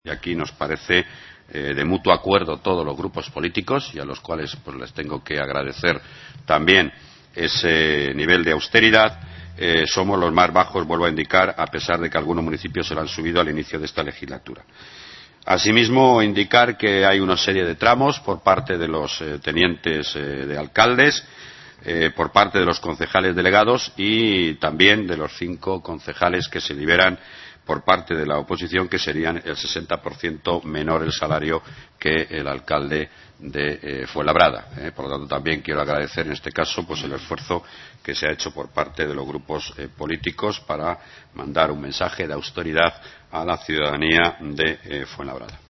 Y aquí nos parece de mutuo acuerdo todos los grupos políticos, y a los cuales pues les tengo que agradecer también ese nivel de austeridad. Somos los más bajos, vuelvo a indicar, a pesar de que algunos municipios se lo han subido al inicio de esta legislatura. Asimismo, indicar que hay una serie de tramos por parte de los tenientes de alcaldes, por parte de los concejales delegados y también de los 5 concejales que se liberan por parte de la oposición, que serían el 60% menor el salario que el alcalde de Fuenlabrada. Por lo tanto, también quiero agradecer en este caso pues el esfuerzo que se ha hecho por parte de los grupos políticos para mandar un mensaje de austeridad a la ciudadanía de Fuenlabrada.